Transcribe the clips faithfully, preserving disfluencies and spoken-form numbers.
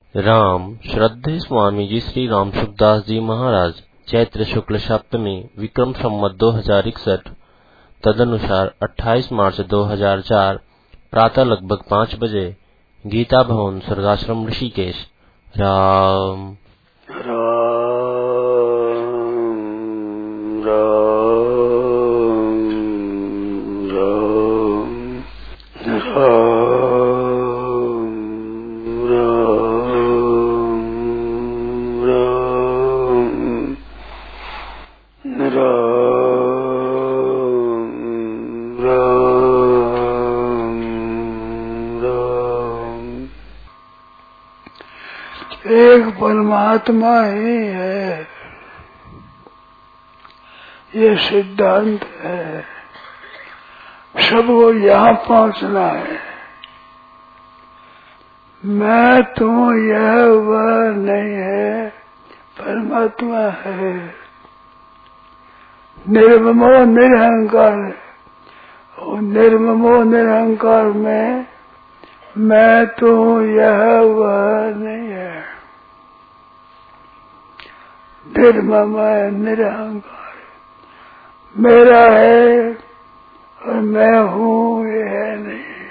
राम श्रद्धेय स्वामी जी श्री राम सुखदास जी महाराज चैत्र शुक्ल सप्तमी विक्रम संवत दो हजार इकसठ तदनुसार अट्ठाईस मार्च दो हजार चार प्रातः लगभग पाँच बजे गीता भवन स्वर्गाश्रम ऋषिकेश। राम राम राम राम एक परमात्मा ही है, ये सिद्धांत है। सबको यहाँ पहुँचना है। मैं तू यह वह नहीं है, परमात्मा है। निर्ममो निरहंकार, और निर्ममो निरहंकार में मैं तू यह वह नहीं है। निर्मम निरहंकार मेरा है और मैं हूँ ये है नहीं।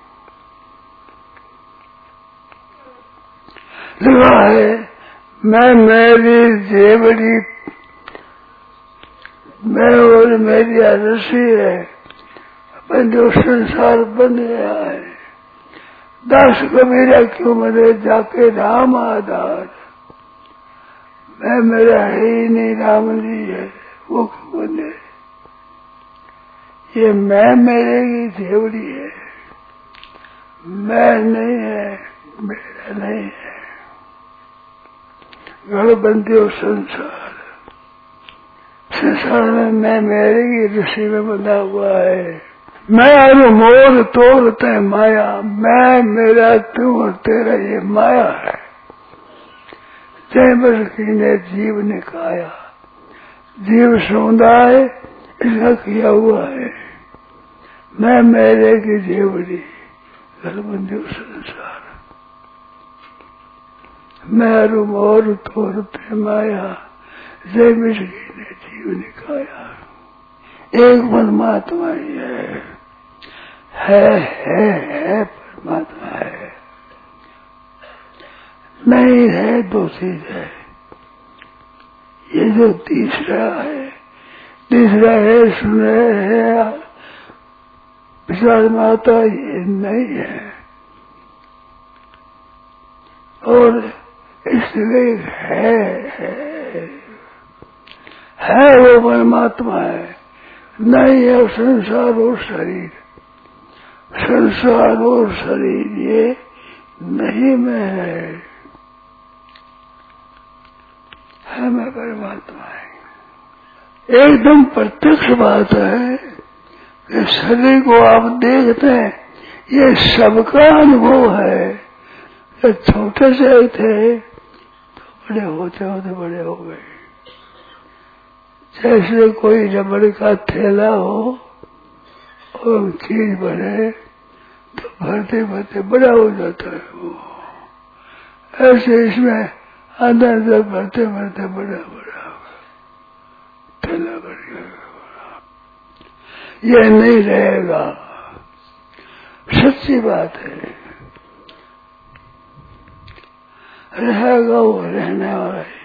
लगा है मैं मेरी जेवड़ी, मैं और मेरी रस्सी है, अपन जो संसार बन गया है। दास कबीरा क्यों मरे जाके राम आधार, मैं मेरा है ही नहीं, राम जी है वो क्यों बने। ये मैं मेरे की जेवड़ी है, मैं नहीं है, मेरा नहीं है। घर बनते हो संसार, संसार में मैं मेरे की ऋषि में बंधा हुआ है। मैं अनु मोर तोड़ते माया, मैं मेरा तू और तेरा ये माया है। जय बस ने जीव ने खाया, जीव समुदाय इसका किया हुआ है। मैं मेरे की जेवड़ी घर बंधु संसार, मैं अनु मोर तोड़ते माया, जय बस ने जीव ने खाया। एक परमात्मा ही है, है है है परमात्मा है। नहीं है दो चीज है। ये जो तीसरा है, तीसरा है सुन रहे है विशाल माता, ये नहीं है। और इसलिए है है है वो परमात्मा है। नहीं है संसार और शरीर, संसार और शरीर ये नहीं में है, है मैं परमात्मा है। एकदम प्रत्यक्ष बात है कि शरीर को आप देखते हैं, ये सबका अनुभव है। ये छोटे से थे तो बड़े होते होते बड़े हो गए। जैसे कोई रबड़ का थैला हो और चीज भरे तो भरते भरते बड़ा हो जाता है वो, ऐसे इसमें अंदर अंदर भरते भरते बड़ा बड़ा थैला भर गया। ये नहीं रहेगा, सच्ची बात है। रहेगा वो रहने वाला है,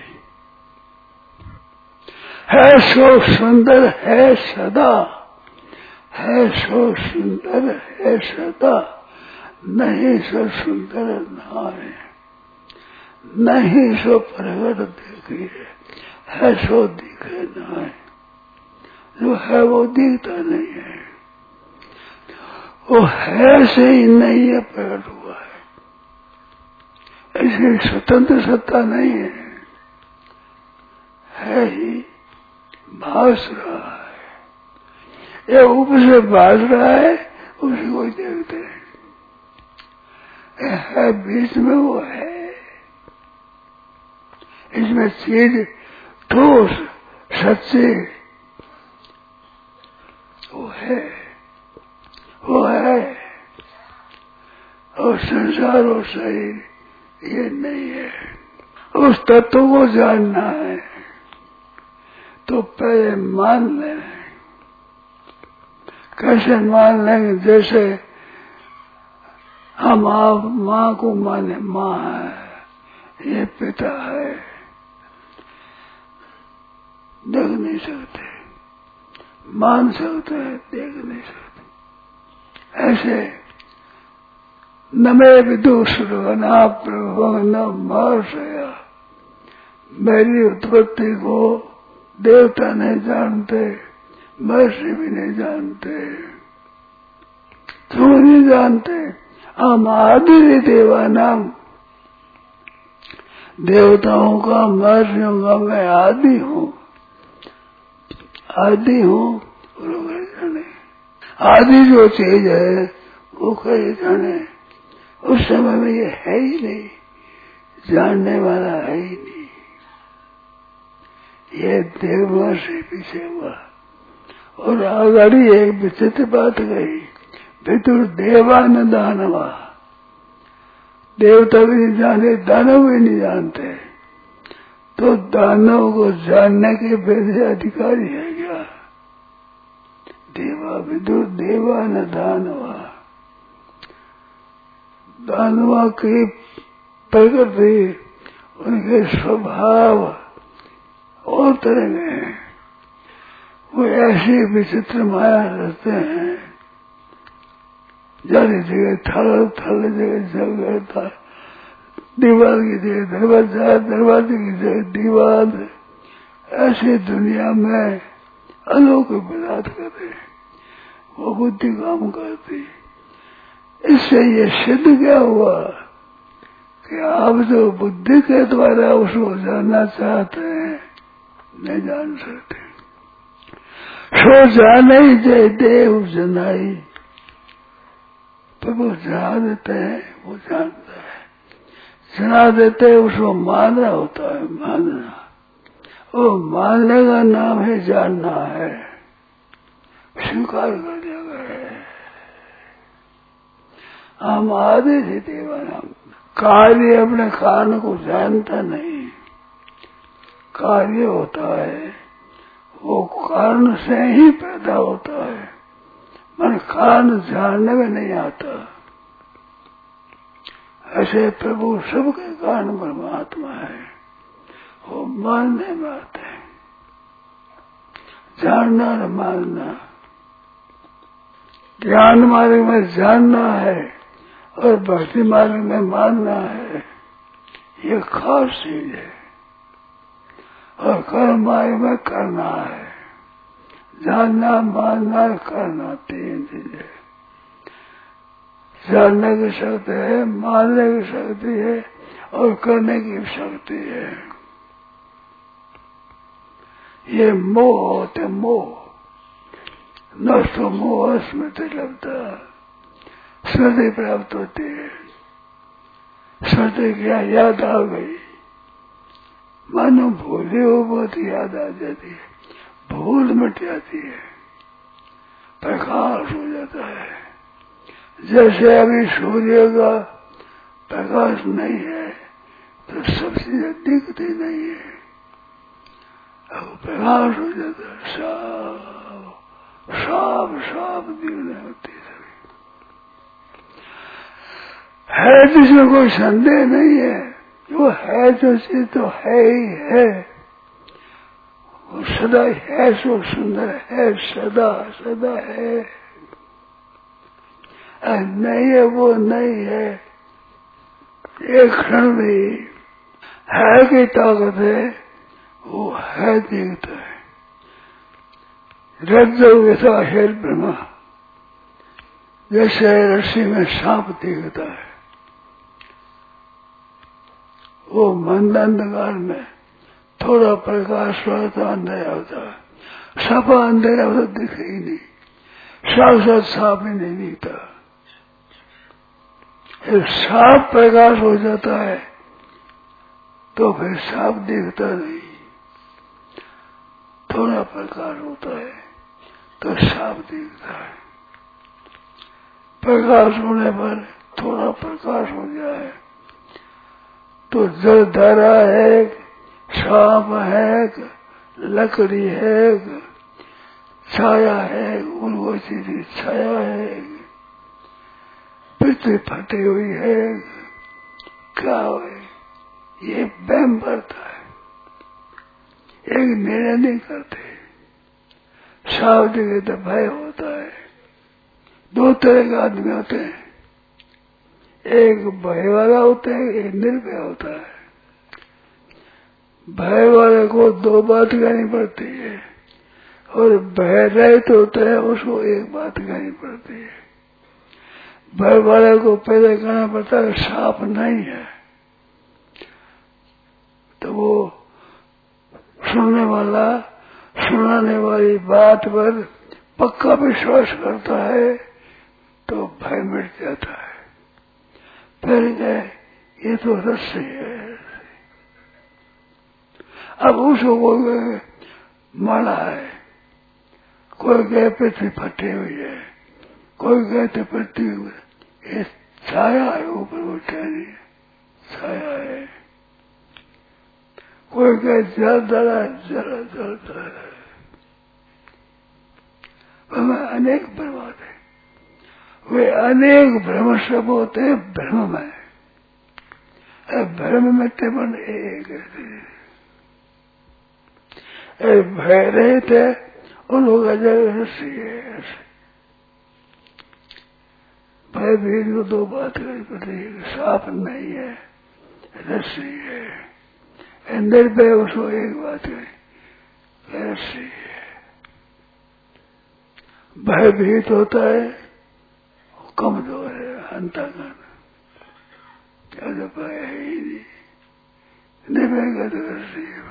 है सो सुंदर है सदा, है सो सुंदर है सदा, नहीं सो सुंदर ना है, नहीं सो प्रगट देखिए, है सो दिखे ना है। जो है वो दिखता नहीं है, वो है से ही नहीं है, प्रकट हुआ है। ऐसी स्वतंत्र सत्ता नहीं है, है ही भास रहा है। ये ऊपर से भास रहा है, उसी को देखते हैं। है बीच में वो है, इसमें चीज ठोस सच्ची वो है, वो है। और संसार और शरीर ये नहीं है। उस तत्व को जानना है तो पहले मान ले। कैसे मान लेंगे? जैसे हम आप माँ को माने, माँ है, ये पिता है, देख नहीं सकते, मान सकते हैं, देख नहीं सकते। ऐसे न मैं विदुषुर न प्रभु न महर्षया, मेरी उत्पत्ति को देवता नहीं जानते, महर्षि भी नहीं जानते। क्यों नहीं जानते? हम आदि देवानाम, देवताओं का महर्षियों का मैं आदि हूँ, आदि हूँ। जाने आदि जो चीज है वो कैसे जाने? उस समय में ये है ही नहीं, जानने वाला है ही नहीं। ये देवों से पीछे हुआ। और आगाड़ी एक विचित्र बात गई, विदुर देवान दानवा, देवता भी नहीं जानते, दानव भी नहीं जानते, तो दानव को जानने के वैसे अधिकारी है क्या? देवा विदुर देवा न दानवा, दानवा की प्रकृति, उनके स्वभाव और तरह के, वो ऐसी विचित्र माया रहते हैं। जाने जगह थल थल जगह जगह था, दीवार की जगह दरवाजा, दरवाजे की जगह दीवार, ऐसी दुनिया में अलौकिक पदार्थ करते, वो बुद्धि काम करती। इससे ये सिद्ध क्या हुआ कि आप जो बुद्धि के द्वारा उसको जानना चाहते हैं, नहीं जान सकते। सो जाने जय देव जनाई, पर वो जना देते हैं, वो जानता है। जना देते हैं, उसको मानना होता है, मानना। वो मानने का नाम है जानना है, स्वीकार कर दिया है। हम आदि से देवानाम, कार्य अपने कारण को जानता नहीं, कार्य होता है वो कारण से ही पैदा होता है, मन कारण जानने में नहीं आता। ऐसे प्रभु सबके कारण परमात्मा है, वो मानने में आते हैं। जानना और मानना, ज्ञान मार्ग में जानना है और भक्ति मार्ग में मानना है, ये खास चीज है। और कर्म मार्ग में करना है, जानना, मानना, करना, तीन चीजें। जानने की शक्ति है, मानने की शक्ति है और करने की शक्ति है। ये मोह होते, मोह नष्ट मोह स्मृति लभता, स्मृति प्राप्त होती है। स्मृति क्या याद आ गई, मानो भूले हो बहुत याद आ जाती है, भूल मिट जाती है, प्रकाश हो जाता है। जैसे अभी सूर्य का प्रकाश नहीं है तो सब चीजें दिखती नहीं है, अब प्रकाश हो जाता है, साफ साफ साफ दिखने होती है। है जिसमें कोई संदेह नहीं है, वो है जो चीज तो है ही है, वो सदा है, सो सुंदर है, सदा सदा है। नहीं है वो नहीं है, एक क्षण भी है की ताकत है, वो है दिखता है। रज्जु यथा है ब्रह्मा, जैसे रस्सी में सांप दिखता है, वो मंद अंधकार में थोड़ा प्रकाश हुआ तो अंधेरा होता है, सफा अंधेरा हो तो दिखे ही नहीं, साफ साफ सांप ही नहीं दिखता। एक साफ प्रकाश हो जाता है तो फिर साफ दिखता नहीं, थोड़ा प्रकाश होता है तो साफ दिखता है। प्रकाश होने पर थोड़ा प्रकाश हो जाए तो जल धारा है, सांप है, लकड़ी है, छाया है, उनको सीधी छाया है, पृथ्वी फटी हुई है, क्या है? ये वहम बढ़ता है, एक निर्णय नहीं करते। साफ जगह तो भय होता है। दो तरह के आदमी होते हैं, एक भय वाला होता है, एक निर्भय होता है। भय वाले को दो बात कहनी पड़ती है और भय रहित होता है उसको एक बात कहनी पड़ती है। भय वाले को पहले कहना पड़ता है सांप नहीं है, तो वो सुनने वाला सुनाने वाली बात पर पक्का विश्वास करता है तो भय मिट जाता है। फिर गए ये तो रस्सी है। अब उसको कोई माना है, कोई गए पृथ्वी फटी हुई है, कोई गए तो पृथ्वी ये छाया है, ऊपर उठा नहीं छाया है। कोई कहे जल दरा जल जल दरा। हमें अनेक भ्रम होते हैं, वे अनेक भ्रम सब होते हैं भ्रम में। भ्रम में तेमन एक भय रहे थे उन लोग रस्सी है। भय भी को दो बात करनी पड़ती है, सांप नहीं है, रस्सी है। निर्भय उसको एक बात है, रस्सी है। भयभीत होता है, कमजोर है, अंतःकरण क्या तो भय है ही नहीं। निर्भय का तो रस्सी है,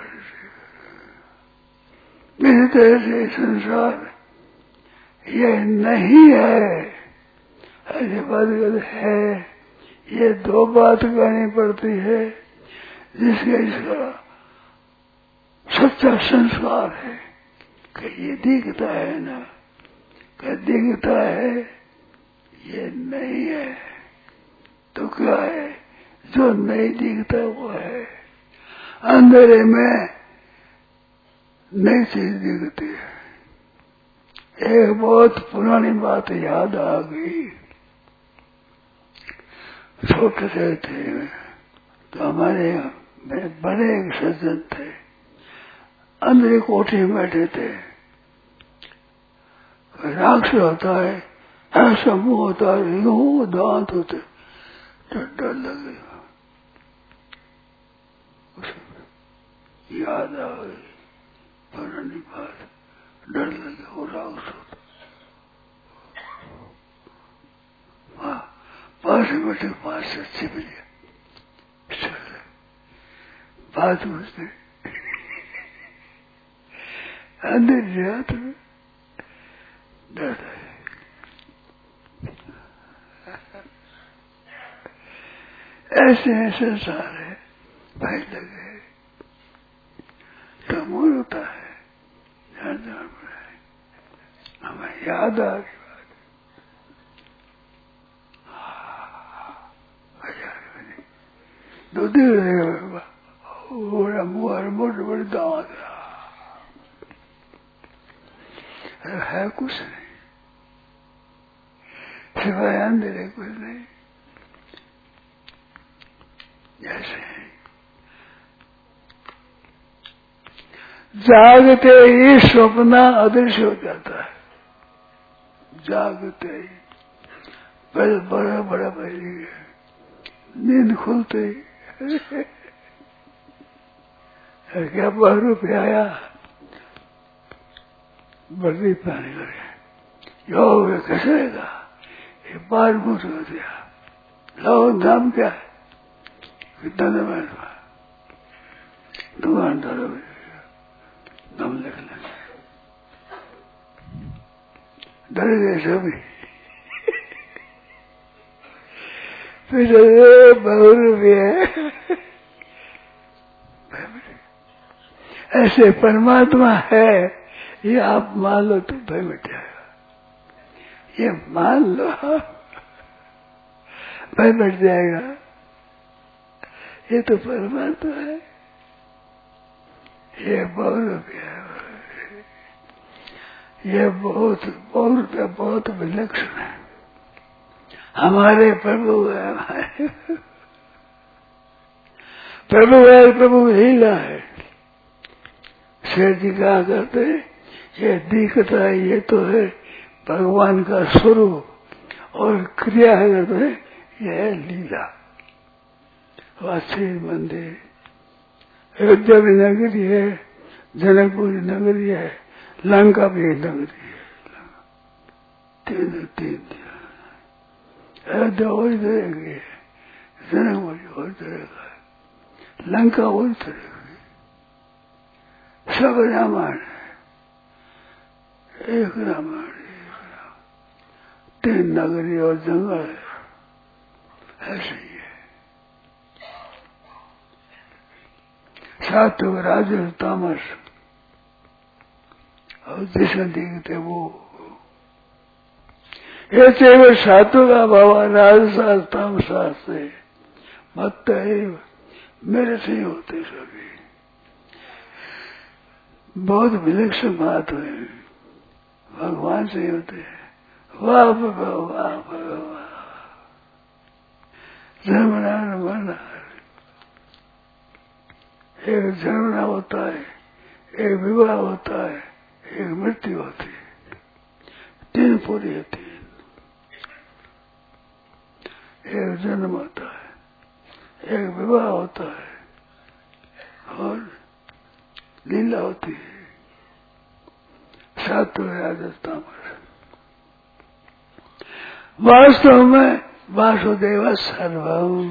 मेरी तरह से संसार ये नहीं है, ऐसी बात है। ये दो बात कहनी पड़ती है जिसके इसका सच्चा संस्कार है कि ये दिखता है ना, कि दिखता है ये नहीं है, तो क्या है? जो नहीं दिखता वो है। अंधेरे में नई चीज दिखती है। एक बहुत पुरानी बात याद आ गई। छोटे से थे तो हमारे बड़े एक सज्जन थे, अंदर कोठी में बैठे थे। राक्षस होता है, ऐसा मुंह होता है, यूं दांत होते, तो डर लगेगा। याद आ गई पुरानी बात, डर लगे वो राक्षस होता। पास में बैठे पास से छिप लिया, बात उसने अंदर गया तो डर ऐसे ऐसे सारे भाई लगे तो मूल होता है। हमें याद आ गई दो दिन रहेगा मुहर मोटे मोटे दांत है, कुछ नहीं सिवाय अंधेरे, कुछ नहीं। जैसे जागते ही स्वप्न अदृश्य हो जाता है। जागते ही पहले बड़ा बड़ा पहले नींद खुलते ही क्या बाहर रुपये आया, बर्दी पाने लगे। यो वे कसेगा, ये बार मुझ हो दिया। लो दाम क्या है? कितना दम है? दुकानदार दम लिख लेंगे, डर गए सभी। फिर बहुत रुपये ऐसे परमात्मा है, ये आप मान लो तो भय मिट जाएगा। ये मान लो भय मिट जाएगा। ये तो परमात्मा है। ये बहुत प्यारा, ये बहुत बहुत बहुत विलक्षण है। हमारे प्रभु है, हमारे प्रभु है, प्रभु लीला है। शेर जी कहा करते ये दिखता है, ये तो है भगवान का स्वरूप, और क्रिया है करते हैं यह है लीला। वासी मंदिर, अयोध्या भी नगरी है, जनकपुर नगरी है, लंका भी नगरी है। तीन तीन अयोध्या वही तरह की है, जनकपुर वही तरह का है, लंका वही तरह की, सब रामायण है, एक रामायण, तीन नगरी और जंगल है, ऐसे ही है। सात्विक राजस तामस, और जिसे देखते वो ऐसे वो सात्विक का भाव राजसास तामसास से मत मेरे से ही होते सभी। बहुत विलक्षण बात है, भगवान से ही होते हैं। वाह वाह वाह वाह, जन्मनार मरनार, एक जन्मना होता है, एक विवाह होता है, एक मृत्यु होती है, तीन पूरी है। तीन, एक जन्म होता है, एक विवाह होता है और लीला होती है। सात्विक राजस तामस। वास्तव में वासुदेव सर्वम,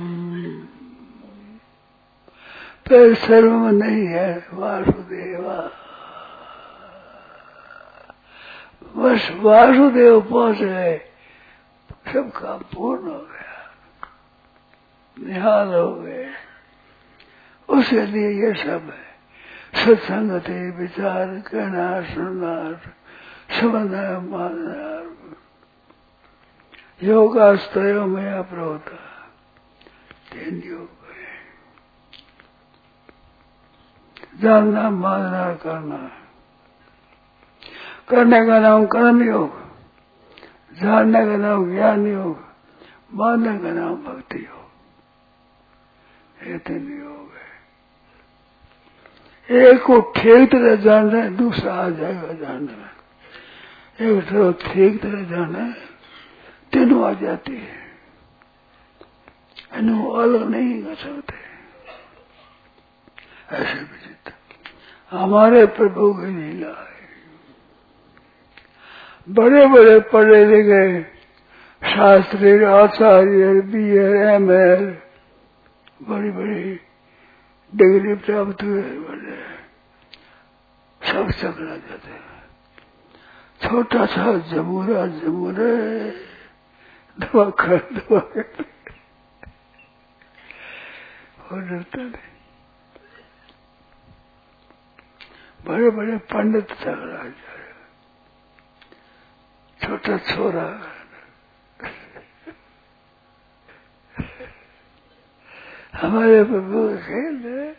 पर सर्वम नहीं है वासुदेवा। बस वासुदेव पहुंच गए, सब काम पूर्ण हो गया, निहाल हो गए। उसके लिए ये सब है, सत्संगति, विचार कहना, सुनना, समझना, मानना। योगास्तयो में अप्रोता, तीन योग है, जानना, मानना, करना। करने का नाम कर्म योग, जानने का नाम ज्ञान योग, मानने का नाम भक्ति योग। ये तीन योग है। एक को ठीक तरह जानना है, दूसरा आ जाएगा जानने में। एक तरह ठीक तरह जानना है, तीनों आ जाती है, इन्हों अलग नहीं कर सकते। ऐसे विचित्र हमारे प्रभु की लीला है। बड़े बड़े पढ़े लिखे शास्त्री, आचार्य, बी ए, एम एल, बड़ी बड़ी डिग्री प्राप्त हुए बड़े, सब चकरा जाते हैं। छोटा सा जमूरा जमूरे दवा कर दवा कर हो डरता नहीं। बड़े बड़े पंडित चकरा जाए, छोटा छोरा हमारे प्रभु खेल है।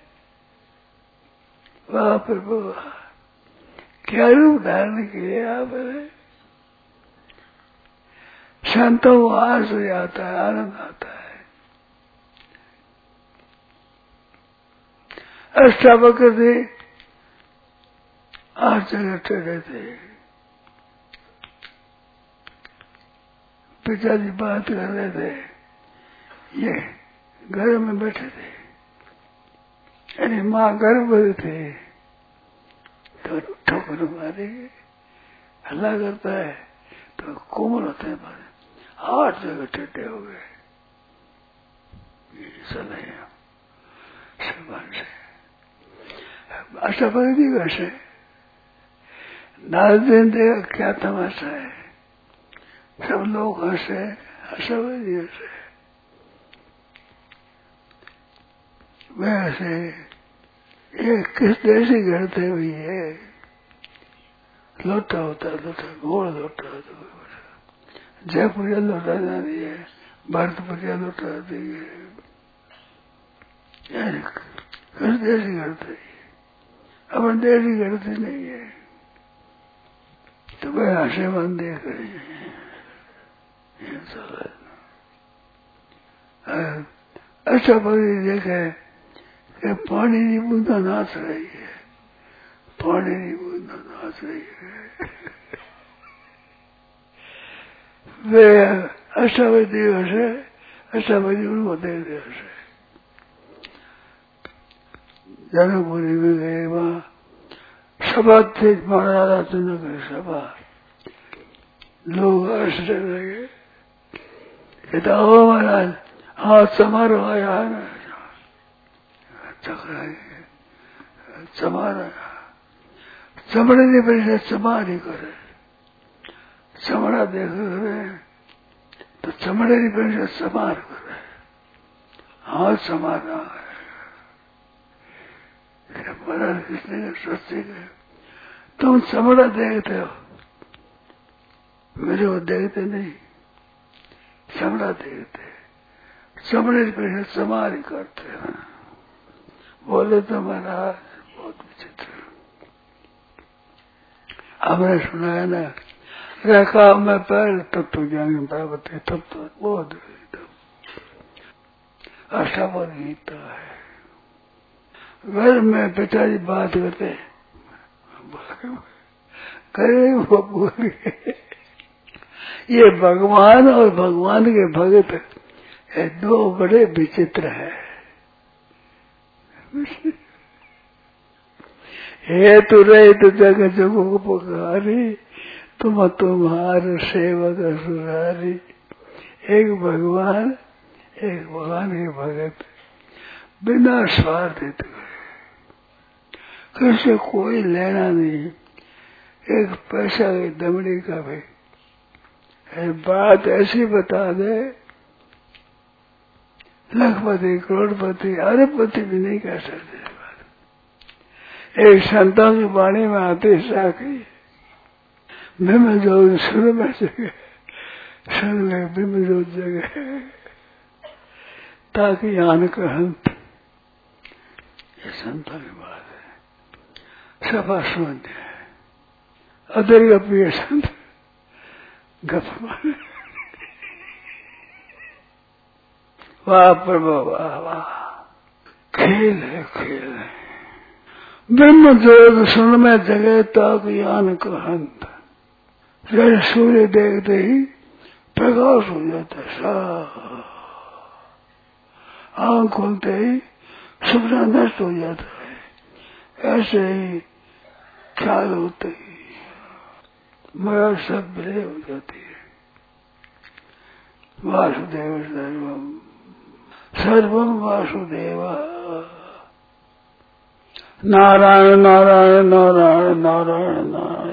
वाह प्रभु, क्या रूप धारण किए आपने। संतों को आस हो जाता है, आनंद आता है। अष्टावक्र थे, आठ जगह टेढ़े थे। पिताजी बात कर रहे थे, ये घर में बैठे थे, यानी माँ गर्भवती थे, तो ठोकर मारेगी, हल्ला करता है तो कोमल होते हैं, मारे आठ जगह टेढ़े हो गए। अष्टावक्र जी वैसे नारद देखा क्या तमाशा है, सब लोग हंसे, अष्टावक्र जी हंसे। वैसे ये किस देश की घर थे हुई है, लोटा होता है, लोटा घोड़ लोटा होता है, जयपुरिया लोटा जाती है, भरतपुरिया लोटा आती है। करते ऐसी करते अपन देरी करते नहीं है तो भाई आशे मन देख रहे हैं। अच्छा पति देखे कि पानी की बूंदा नाच रही है, पानी की बूंदा नाच रही है। वे अष्टावधि दिवस है, अष्टावधि उनको देख दिवस है। जनकपुरी में गए, वहां सभा थे, महाराजा जनक की सभा, लोग हर्ष लगे, कहता हो महाराज हाथ समारोह आया है ना, चमारा चमड़े ने पैसे चमा नहीं करे, चमड़ा देख करे तो चमड़े ने पैसे समार करे, हाथ समारा है। महाराज किसने का सोचे गए तुम चमड़ा देखते हो, मेरे को देखते नहीं, चमड़ा देखते, चमड़े के पैसे समारी करते हैं। बोले तो महाराज बहुत विचित्र, हमने सुना है ना, रखा मैं पैर तब तो ज्ञान पार्वती, तब तो बहुत अष्टावध गीता है। घर में पिताजी बात करते करे, वो बोल गए ये भगवान और भगवान के भगत ये दो बड़े विचित्र है। हे तू रहे तो जग जगो को पुकारी, तुम तुम्हार सेवक सुरारी। एक भगवान, एक भगवान के भगत, बिना स्वार्थ किसी कोई लेना नहीं, एक पैसा की दमड़ी का भी बात ऐसी बता दे, लखपति करोड़पति अरबपति भी नहीं कह सकते। एक संतों की वाणी में आते साखी बिम जो सुन में जगह सुन गए, बिम जो जगह ताकि आन कहंत, ये संतों की बात है। सभा शून्य है, अदर गप्रिय संत गप मारे, वाह प्रभु वाह वाह, खेल है खेल है। ब्रह्म जोग सुन में जगह तक यान कहंत, जैसे सूर्य देखते ही प्रकाश हो जाता है, सा आंख खोलते ही सपना नष्ट हो जाता है, ऐसे ही ख्याल होते ही मरा सब विलय हो जाती है। वासुदेव सर्वम सर्वम वासुदेव, नारायण नारायण नारायण नारायण नारायण।